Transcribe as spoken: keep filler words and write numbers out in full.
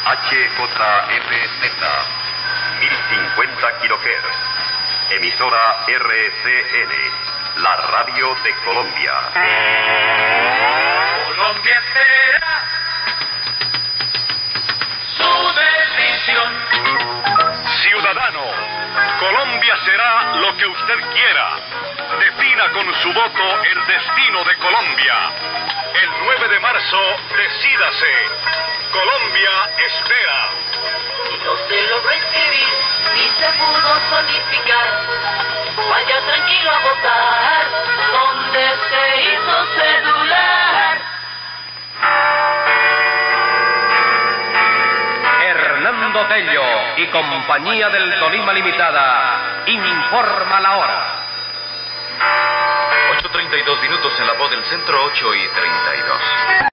H J M Z, mil cincuenta kilohertz. Emisora R C N, la radio de Colombia. Colombia espera su decisión. Ciudadano, Colombia será lo que usted quiera. Defina con su voto el destino de Colombia. El nueve de marzo, decídase. Colombia espera. Y no se logró escribir, ni se pudo zonificar. Vaya tranquilo a votar, donde se hizo celular. Hernando Tello y Compañía del Tolima Limitada informa la hora. ocho treinta y dos minutos en la voz del centro, ocho y treinta y dos.